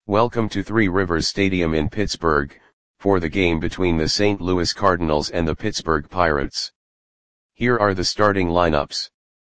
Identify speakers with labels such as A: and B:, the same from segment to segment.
A: Welcome to Three Rivers Stadium in Pittsburgh, for the game between the St. Louis Cardinals and the Pittsburgh Pirates. Here are the starting lineups.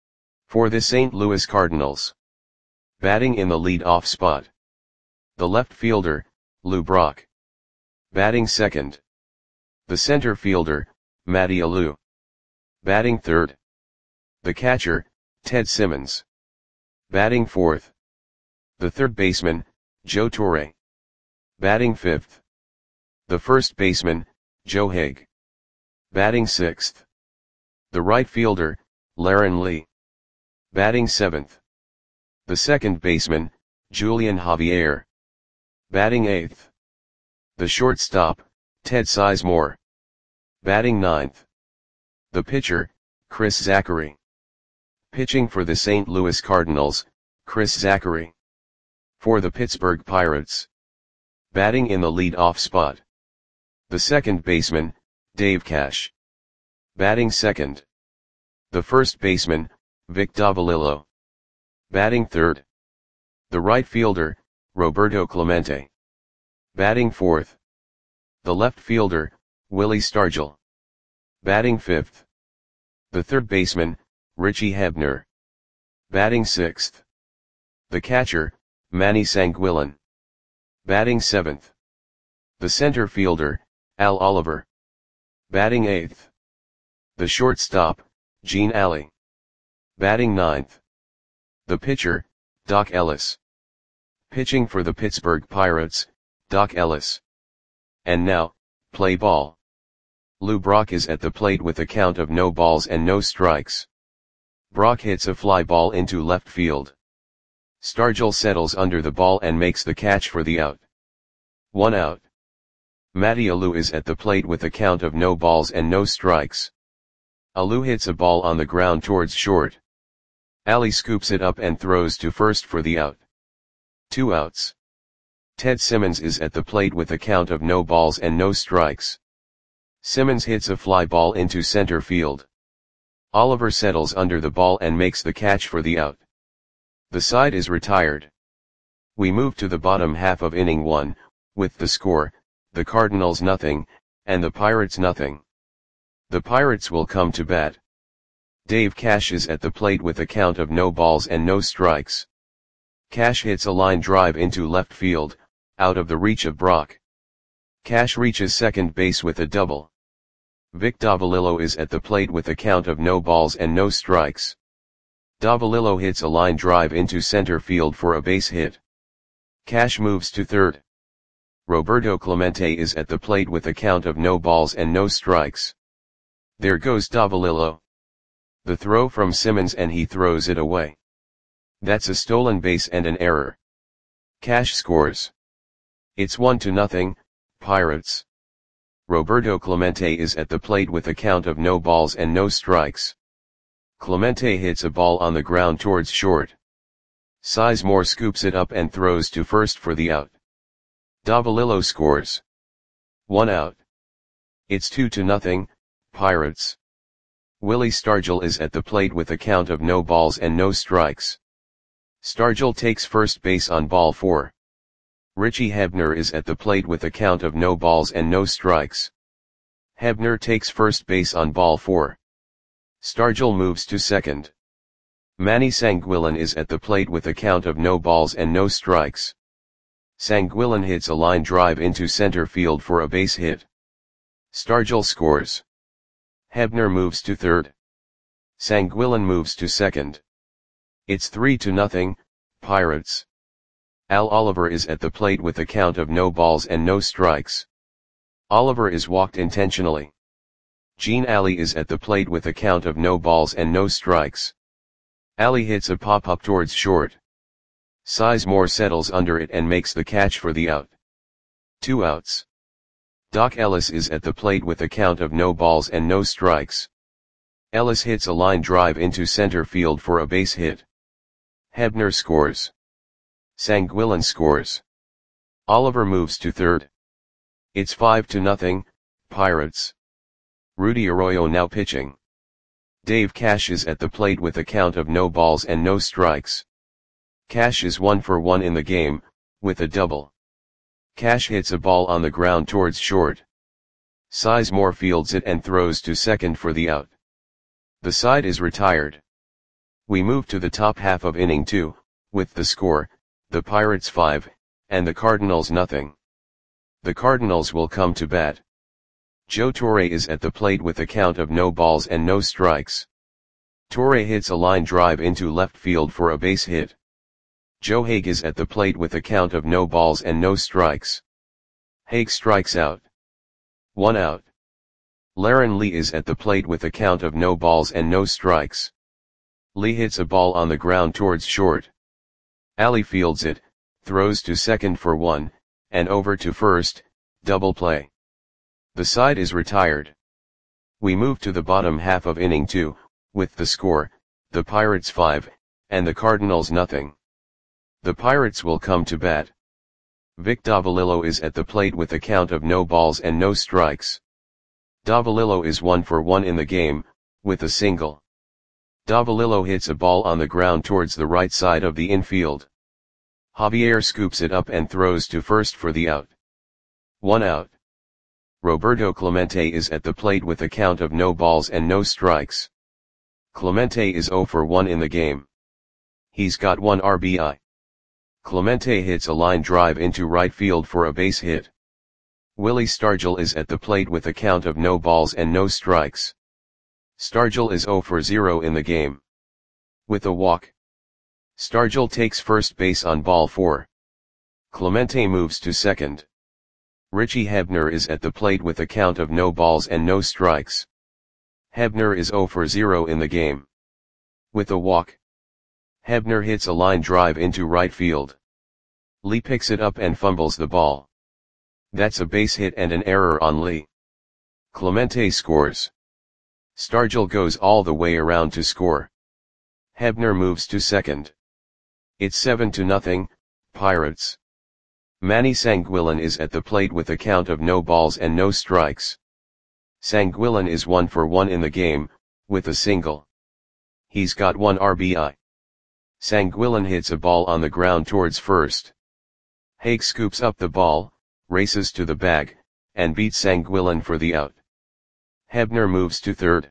A: For the St. Louis Cardinals. Batting in the lead-off spot. The left fielder, Lou Brock. Batting second. The center fielder, Matty Alou. Batting third. The catcher, Ted Simmons. Batting fourth. The third baseman, Joe Torre. Batting fifth. The first baseman, Joe Haig. Batting sixth. The right fielder, Laren Lee. Batting seventh. The second baseman, Julian Javier. Batting eighth. The shortstop, Ted Sizemore. Batting ninth. The pitcher, Chris Zachary. Pitching for the St. Louis Cardinals, Chris Zachary. For the Pittsburgh Pirates. Batting in the lead-off spot. The second baseman, Dave Cash. Batting second. The first baseman, Vic Davalillo. Batting third. The right fielder, Roberto Clemente. Batting fourth. The left fielder, Willie Stargell. Batting fifth. The third baseman, Richie Hebner. Batting sixth. The catcher, Manny Sanguillen. Batting seventh. The center fielder, Al Oliver. Batting eighth. The shortstop, Gene Alley. Batting ninth. The pitcher, Doc Ellis. Pitching for the Pittsburgh Pirates, Doc Ellis. And now, play ball. Lou Brock is at the plate with a count of no balls and no strikes. Brock hits a fly ball into left field. Stargell settles under the ball and makes the catch for the out. 1 out. Matty Alou is at the plate with a count of no balls and no strikes. Alou hits a ball on the ground towards short. Alley scoops it up and throws to first for the out. 2 outs. Ted Simmons is at the plate with a count of no balls and no strikes. Simmons hits a fly ball into center field. Oliver settles under the ball and makes the catch for the out. The side is retired. We move to the bottom half of inning 1, with the score, the Cardinals nothing, and the Pirates nothing. The Pirates will come to bat. Dave Cash is at the plate with a count of no balls and no strikes. Cash hits a line drive into left field, out of the reach of Brock. Cash reaches second base with a double. Vic Davalillo is at the plate with a count of no balls and no strikes. Davalillo hits a line drive into center field for a base hit. Cash moves to third. Roberto Clemente is at the plate with a count of no balls and no strikes. There goes Davalillo. The throw from Simmons and he throws it away. That's a stolen base and an error. Cash scores. It's 1-0, Pirates. Roberto Clemente is at the plate with a count of no balls and no strikes. Clemente hits a ball on the ground towards short. Sizemore scoops it up and throws to first for the out. Davalillo scores. 1 out. It's 2-0, Pirates. Willie Stargell is at the plate with a count of no balls and no strikes. Stargell takes first base on ball 4. Richie Hebner is at the plate with a count of no balls and no strikes. Hebner takes first base on ball 4. Stargell moves to second. Manny Sanguillen is at the plate with a count of no balls and no strikes. Sanguillen hits a line drive into center field for a base hit. Stargell scores. Hebner moves to third. Sanguillen moves to second. It's 3-0, Pirates. Al Oliver is at the plate with a count of no balls and no strikes. Oliver is walked intentionally. Gene Alley is at the plate with a count of no balls and no strikes. Alley hits a pop-up towards short. Sizemore settles under it and makes the catch for the out. 2 outs. Doc Ellis is at the plate with a count of no balls and no strikes. Ellis hits a line drive into center field for a base hit. Hebner scores. Sanguillen scores. Oliver moves to third. It's 5-0, Pirates. Rudy Arroyo now pitching. Dave Cash is at the plate with a count of no balls and no strikes. Cash is 1 for 1 in the game, with a double. Cash hits a ball on the ground towards short. Sizemore fields it and throws to second for the out. The side is retired. We move to the top half of inning 2, with the score, the Pirates 5, and the Cardinals nothing. The Cardinals will come to bat. Joe Torre is at the plate with a count of no balls and no strikes. Torre hits a line drive into left field for a base hit. Joe Hague is at the plate with a count of no balls and no strikes. Hague strikes out. 1 out. Laren Lee is at the plate with a count of no balls and no strikes. Lee hits a ball on the ground towards short. Ali fields it, throws to second for 1, and over to first, double play. The side is retired. We move to the bottom half of inning 2, with the score, the Pirates 5, and the Cardinals nothing. The Pirates will come to bat. Vic Davalillo is at the plate with a count of no balls and no strikes. Davalillo is 1 for 1 in the game, with a single. Davalillo hits a ball on the ground towards the right side of the infield. Javier scoops it up and throws to first for the out. 1 out. Roberto Clemente is at the plate with a count of no balls and no strikes. Clemente is 0 for 1 in the game. He's got 1 RBI. Clemente hits a line drive into right field for a base hit. Willie Stargell is at the plate with a count of no balls and no strikes. Stargell is 0 for 0 in the game. With a walk. Stargell takes first base on ball 4. Clemente moves to second. Richie Hebner is at the plate with a count of no balls and no strikes. Hebner is 0 for 0 in the game. With a walk. Hebner hits a line drive into right field. Lee picks it up and fumbles the ball. That's a base hit and an error on Lee. Clemente scores. Stargell goes all the way around to score. Hebner moves to second. It's 7-0, Pirates. Manny Sanguillen is at the plate with a count of no balls and no strikes. Sanguillen is 1 for 1 in the game, with a single. He's got 1 RBI. Sanguillen hits a ball on the ground towards first. Hague scoops up the ball, races to the bag, and beats Sanguillen for the out. Hebner moves to third.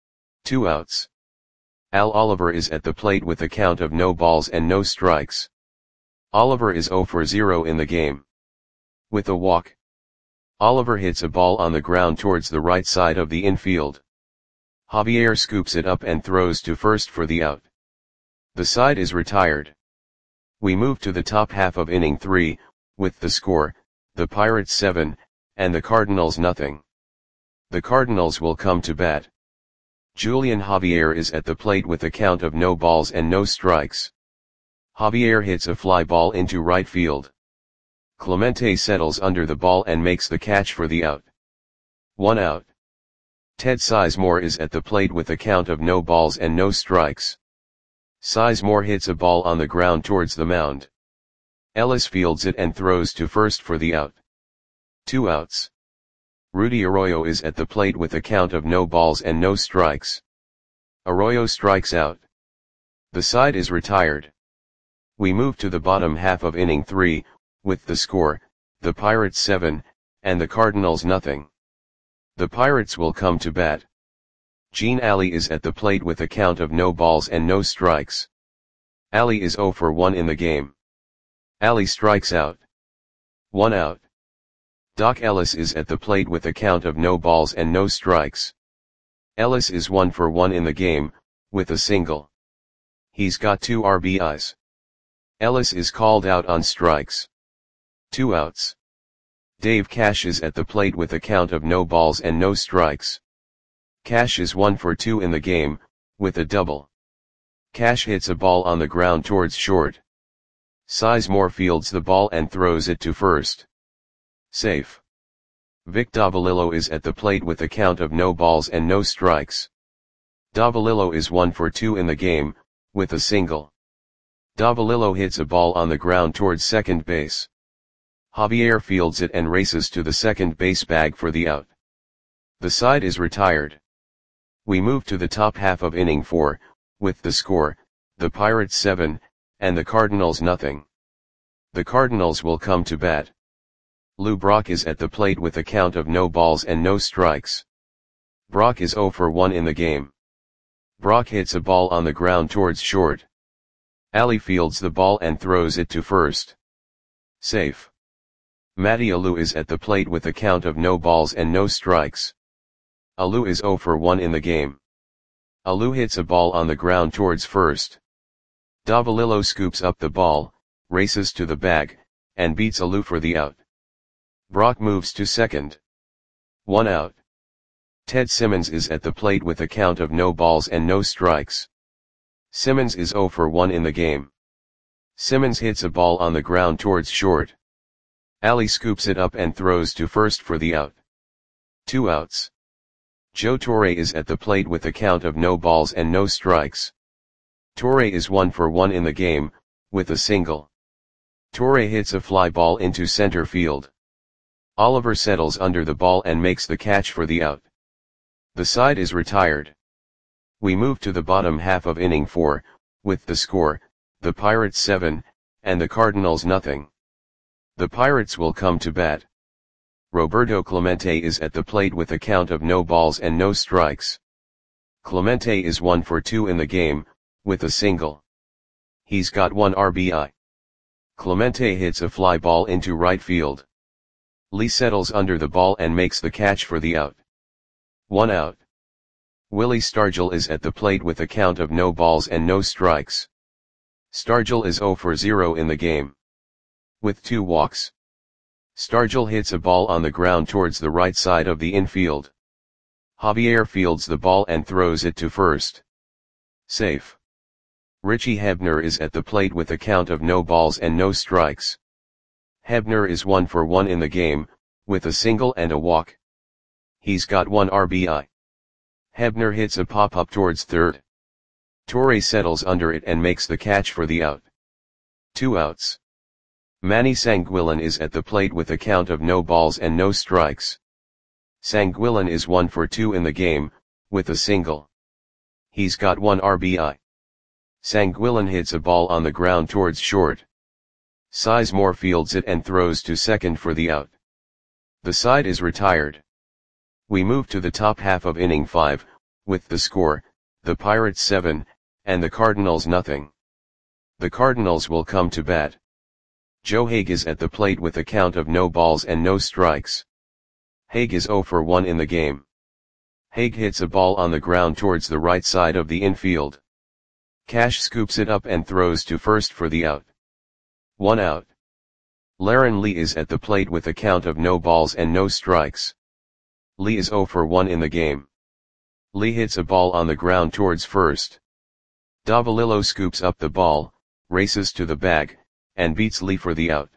A: 2 outs. Al Oliver is at the plate with a count of no balls and no strikes. Oliver is 0 for 0 in the game. With a walk. Oliver hits a ball on the ground towards the right side of the infield. Javier scoops it up and throws to first for the out. The side is retired. We move to the top half of inning 3, with the score, the Pirates 7, and the Cardinals nothing. The Cardinals will come to bat. Julian Javier is at the plate with a count of no balls and no strikes. Javier hits a fly ball into right field. Clemente settles under the ball and makes the catch for the out. 1 out. Ted Sizemore is at the plate with a count of no balls and no strikes. Sizemore hits a ball on the ground towards the mound. Ellis fields it and throws to first for the out. 2 outs. Rudy Arroyo is at the plate with a count of no balls and no strikes. Arroyo strikes out. The side is retired. We move to the bottom half of inning 3, with the score, the Pirates 7, and the Cardinals nothing. The Pirates will come to bat. Gene Ali is at the plate with a count of no balls and no strikes. Ali is 0 for 1 in the game. Ali strikes out. 1 out. Doc Ellis is at the plate with a count of no balls and no strikes. Ellis is 1 for 1 in the game, with a single. He's got 2 RBIs. Ellis is called out on strikes. 2 outs. Dave Cash is at the plate with a count of no balls and no strikes. Cash is 1 for 2 in the game, with a double. Cash hits a ball on the ground towards short. Sizemore fields the ball and throws it to first. Safe. Vic Davalillo is at the plate with a count of no balls and no strikes. Davalillo is 1 for 2 in the game, with a single. Davalillo hits a ball on the ground towards second base. Javier fields it and races to the second base bag for the out. The side is retired. We move to the top half of inning 4, with the score, the Pirates 7, and the Cardinals nothing. The Cardinals will come to bat. Lou Brock is at the plate with a count of no balls and no strikes. Brock is 0 for 1 in the game. Brock hits a ball on the ground towards short. Ali fields the ball and throws it to first. Safe. Matty Alou is at the plate with a count of no balls and no strikes. Alou is 0 for 1 in the game. Alou hits a ball on the ground towards first. Davalillo scoops up the ball, races to the bag, and beats Alou for the out. Brock moves to second. 1 out. Ted Simmons is at the plate with a count of no balls and no strikes. Simmons is 0 for 1 in the game. Simmons hits a ball on the ground towards short. Ali scoops it up and throws to first for the out. 2 outs. Joe Torre is at the plate with a count of no balls and no strikes. Torre is 1 for 1 in the game, with a single. Torre hits a fly ball into center field. Oliver settles under the ball and makes the catch for the out. The side is retired. We move to the bottom half of inning 4, with the score, the Pirates 7, and the Cardinals nothing. The Pirates will come to bat. Roberto Clemente is at the plate with a count of no balls and no strikes. Clemente is 1 for 2 in the game, with a single. He's got 1 RBI. Clemente hits a fly ball into right field. Lee settles under the ball and makes the catch for the out. 1 out. Willie Stargell is at the plate with a count of no balls and no strikes. Stargell is 0 for 0 in the game. With 2 walks. Stargell hits a ball on the ground towards the right side of the infield. Javier fields the ball and throws it to first. Safe. Richie Hebner is at the plate with a count of no balls and no strikes. Hebner is 1 for 1 in the game, with a single and a walk. He's got 1 RBI. Hebner hits a pop-up towards third. Torre settles under it and makes the catch for the out. 2 outs. Manny Sanguillen is at the plate with a count of no balls and no strikes. Sanguillen is 1 for 2 in the game, with a single. He's got 1 RBI. Sanguillen hits a ball on the ground towards short. Sizemore fields it and throws to second for the out. The side is retired. We move to the top half of inning 5, with the score, the Pirates 7, and the Cardinals nothing. The Cardinals will come to bat. Joe Hague is at the plate with a count of no balls and no strikes. Hague is 0 for 1 in the game. Hague hits a ball on the ground towards the right side of the infield. Cash scoops it up and throws to first for the out. 1 out. Laren Lee is at the plate with a count of no balls and no strikes. Lee is 0 for 1 in the game. Lee hits a ball on the ground towards first. Davalillo scoops up the ball, races to the bag, and beats Lee for the out.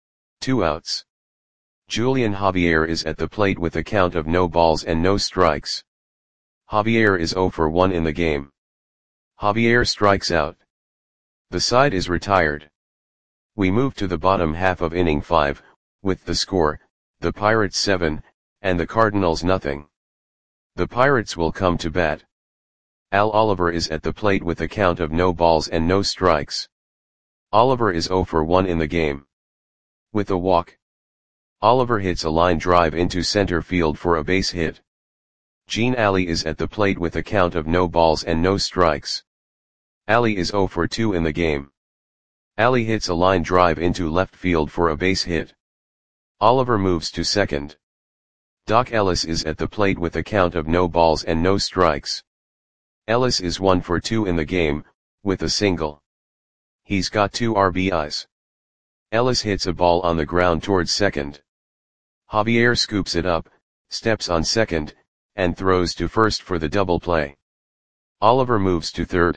A: 2 outs. Julian Javier is at the plate with a count of no balls and no strikes. Javier is 0 for 1 in the game. Javier strikes out. The side is retired. We move to the bottom half of inning 5, with the score, the Pirates 7, and the Cardinals nothing. The Pirates will come to bat. Al Oliver is at the plate with a count of no balls and no strikes. Oliver is 0 for 1 in the game. With a walk. Oliver hits a line drive into center field for a base hit. Gene Ali is at the plate with a count of no balls and no strikes. Ali is 0 for 2 in the game. Ali hits a line drive into left field for a base hit. Oliver moves to second. Doc Ellis is at the plate with a count of no balls and no strikes. Ellis is 1 for 2 in the game, with a single. He's got 2 RBIs. Ellis hits a ball on the ground towards second. Javier scoops it up, steps on second, and throws to first for the double play. Oliver moves to third.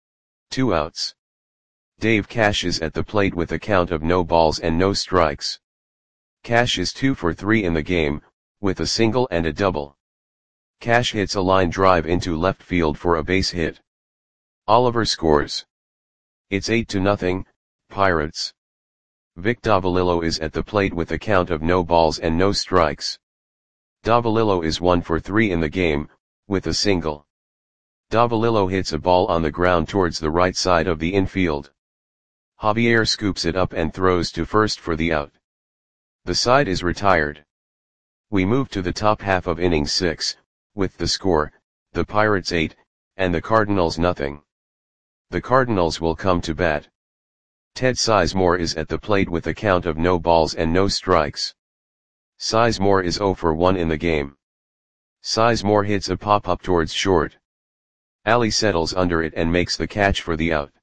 A: 2 outs. Dave Cash is at the plate with a count of no balls and no strikes. Cash is 2 for 3 in the game, with a single and a double. Cash hits a line drive into left field for a base hit. Oliver scores. It's 8-0, Pirates. Vic Davalillo is at the plate with a count of no balls and no strikes. Davalillo is 1 for 3 in the game, with a single. Davalillo hits a ball on the ground towards the right side of the infield. Javier scoops it up and throws to first for the out. The side is retired. We move to the top half of inning 6, with the score, the Pirates 8, and the Cardinals nothing. The Cardinals will come to bat. Ted Sizemore is at the plate with a count of no balls and no strikes. Sizemore is 0 for 1 in the game. Sizemore hits a pop-up towards short. Ali settles under it and makes the catch for the out.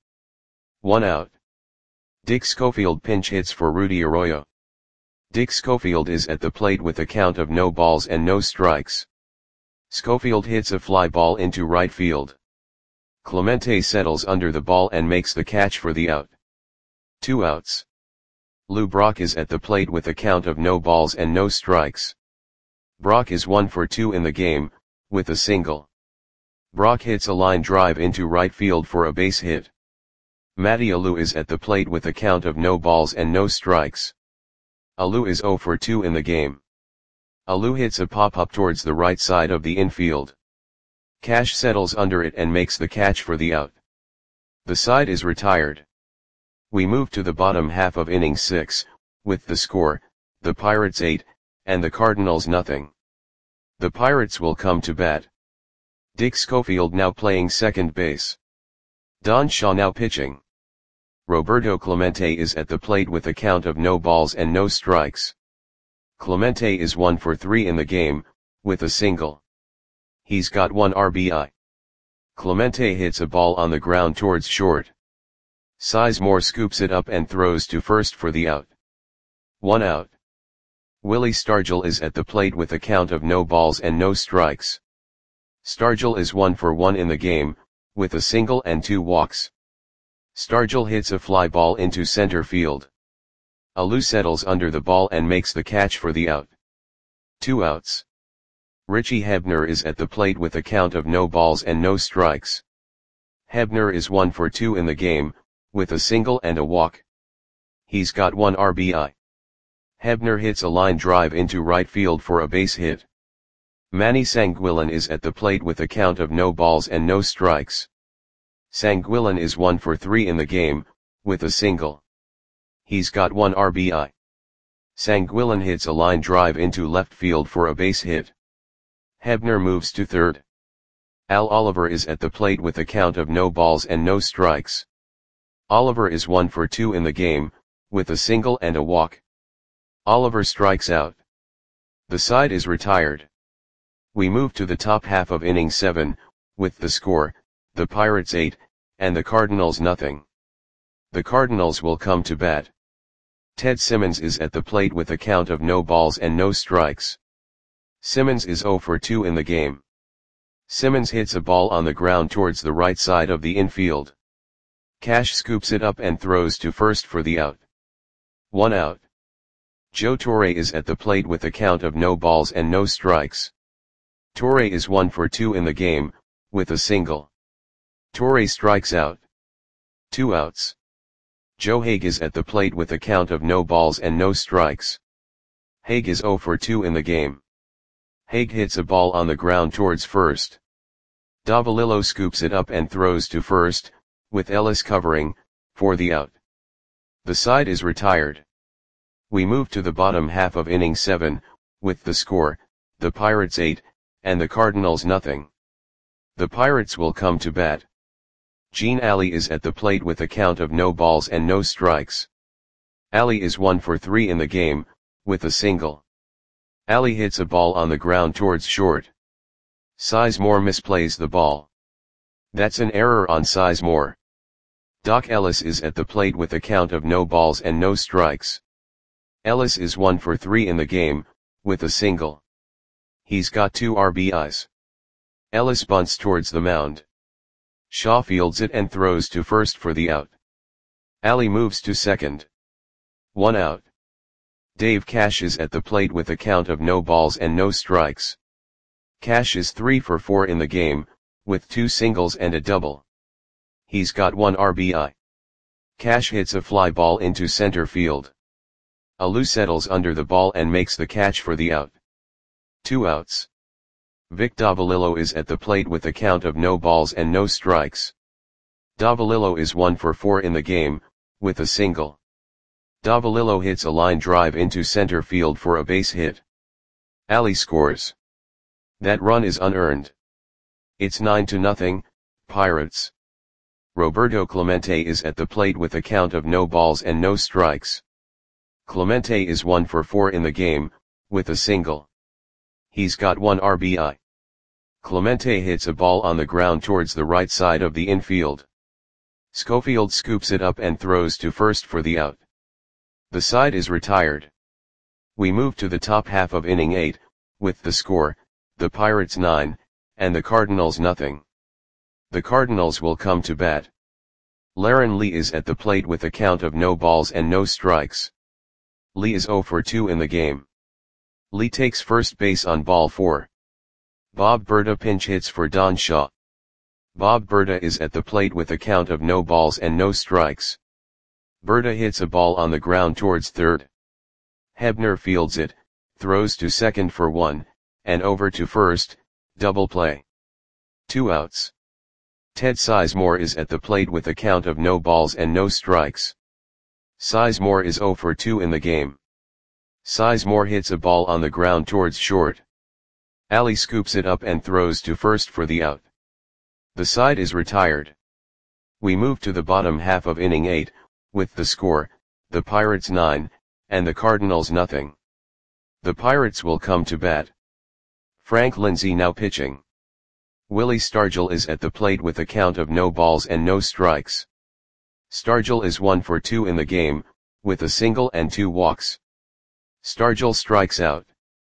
A: 1 out. Dick Schofield pinch hits for Rudy Arroyo. Dick Schofield is at the plate with a count of no balls and no strikes. Schofield hits a fly ball into right field. Clemente settles under the ball and makes the catch for the out. 2 outs. Lou Brock is at the plate with a count of no balls and no strikes. Brock is 1 for 2 in the game, with a single. Brock hits a line drive into right field for a base hit. Matty Alou is at the plate with a count of no balls and no strikes. Alou is 0 for 2 in the game. Alou hits a pop-up towards the right side of the infield. Cash settles under it and makes the catch for the out. The side is retired. We move to the bottom half of inning 6, with the score, the Pirates 8, and the Cardinals nothing. The Pirates will come to bat. Dick Schofield now playing second base. Don Shaw now pitching. Roberto Clemente is at the plate with a count of no balls and no strikes. Clemente is 1 for 3 in the game, with a single. He's got 1 RBI. Clemente hits a ball on the ground towards short. Sizemore scoops it up and throws to first for the out. 1 out. Willie Stargell is at the plate with a count of no balls and no strikes. Stargell is 1 for 1 in the game, with a single and 2 walks. Stargell hits a fly ball into center field. Alou settles under the ball and makes the catch for the out. 2 outs. Richie Hebner is at the plate with a count of no balls and no strikes. Hebner is 1 for 2 in the game, with a single and a walk. He's got 1 RBI. Hebner hits a line drive into right field for a base hit. Manny Sanguillen is at the plate with a count of no balls and no strikes. Sanguillen is 1 for 3 in the game, with a single. He's got 1 RBI. Sanguillen hits a line drive into left field for a base hit. Hebner moves to third. Al Oliver is at the plate with a count of no balls and no strikes. Oliver is 1 for 2 in the game, with a single and a walk. Oliver strikes out. The side is retired. We move to the top half of inning 7, with the score, the Pirates 8, and the Cardinals nothing. The Cardinals will come to bat. Ted Simmons is at the plate with a count of no balls and no strikes. Simmons is 0 for 2 in the game. Simmons hits a ball on the ground towards the right side of the infield. Cash scoops it up and throws to first for the out. 1 out. Joe Torre is at the plate with a count of no balls and no strikes. Torre is 1 for 2 in the game, with a single. Torre strikes out. 2 outs. Joe Haig is at the plate with a count of no balls and no strikes. Haig is 0 for 2 in the game. Haig hits a ball on the ground towards first. Davalillo scoops it up and throws to first, with Ellis covering, for the out. The side is retired. We move to the bottom half of inning 7, with the score, the Pirates 8, and the Cardinals nothing. The Pirates will come to bat. Gene Alley is at the plate with a count of no balls and no strikes. Alley is 1 for 3 in the game, with a single. Alley hits a ball on the ground towards short. Sizemore misplays the ball. That's an error on Sizemore. Doc Ellis is at the plate with a count of no balls and no strikes. Ellis is 1 for 3 in the game, with a single. He's got 2 RBIs. Ellis bunts towards the mound. Shaw fields it and throws to first for the out. Alley moves to second. 1 out. Dave Cash is at the plate with a count of no balls and no strikes. Cash is 3 for 4 in the game, with 2 singles and a double. He's got 1 RBI. Cash hits a fly ball into center field. Alou settles under the ball and makes the catch for the out. 2 outs. Vic Davalillo is at the plate with a count of no balls and no strikes. Davalillo is 1 for 4 in the game, with a single. Davalillo hits a line drive into center field for a base hit. Ali scores. That run is unearned. It's 9-0, Pirates. Roberto Clemente is at the plate with a count of no balls and no strikes. Clemente is 1 for 4 in the game, with a single. He's got 1 RBI. Clemente hits a ball on the ground towards the right side of the infield. Schofield scoops it up and throws to first for the out. The side is retired. We move to the top half of inning 8, with the score, the Pirates 9, and the Cardinals nothing. The Cardinals will come to bat. Laren Lee is at the plate with a count of no balls and no strikes. Lee is 0 for 2 in the game. Lee takes first base on ball 4. Bob Berta pinch hits for Don Shaw. Bob Berta is at the plate with a count of no balls and no strikes. Berta hits a ball on the ground towards third. Hebner fields it, throws to second for 1, and over to first, double play. 2 outs. Ted Sizemore is at the plate with a count of no balls and no strikes. Sizemore is 0 for 2 in the game. Sizemore hits a ball on the ground towards short. Ali scoops it up and throws to first for the out. The side is retired. We move to the bottom half of inning 8, with the score, the Pirates 9, and the Cardinals nothing. The Pirates will come to bat. Frank Lindsay now pitching. Willie Stargell is at the plate with a count of no balls and no strikes. Stargell is 1 for 2 in the game, with a single and 2 walks. Stargell strikes out.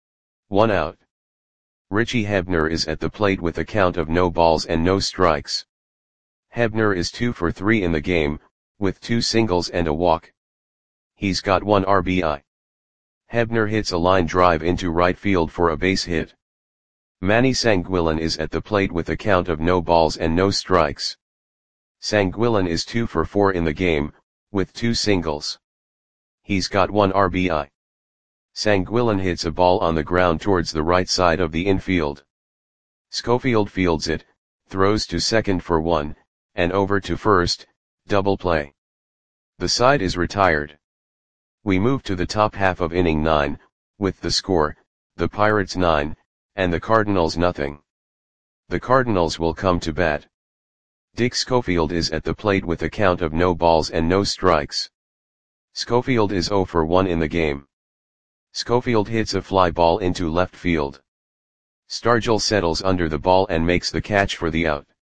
A: 1 out. Richie Hebner is at the plate with a count of no balls and no strikes. Hebner is 2 for 3 in the game, with 2 singles and a walk. He's got 1 RBI. Hebner hits a line drive into right field for a base hit. Manny Sanguillen is at the plate with a count of no balls and no strikes. Sanguillen is 2 for 4 in the game, with 2 singles. He's got 1 RBI. Sanguillen hits a ball on the ground towards the right side of the infield. Schofield fields it, throws to second for 1, and over to first, double play. The side is retired. We move to the top half of inning 9, with the score, the Pirates 9, and the Cardinals nothing. The Cardinals will come to bat. Dick Schofield is at the plate with a count of no balls and no strikes. Schofield is 0 for 1 in the game. Schofield hits a fly ball into left field. Stargell settles under the ball and makes the catch for the out.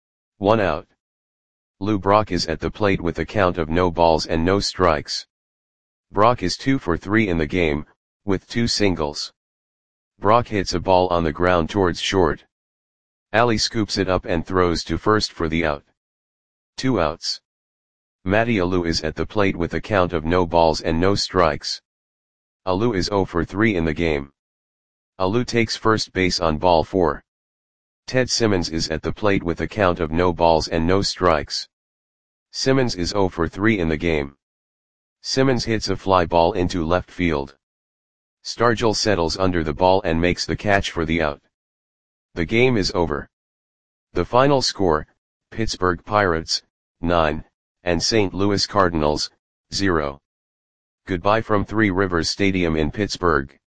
A: 1 out. Lou Brock is at the plate with a count of no balls and no strikes. Brock is 2 for 3 in the game, with 2 singles. Brock hits a ball on the ground towards short. Ali scoops it up and throws to first for the out. 2 outs. Matty Alou is at the plate with a count of no balls and no strikes. Alou is 0 for 3 in the game. Alou takes first base on ball 4. Ted Simmons is at the plate with a count of no balls and no strikes. Simmons is 0 for 3 in the game. Simmons hits a fly ball into left field. Stargell settles under the ball and makes the catch for the out. The game is over. The final score, Pittsburgh Pirates, 9, and St. Louis Cardinals, 0. Goodbye from Three Rivers Stadium in Pittsburgh.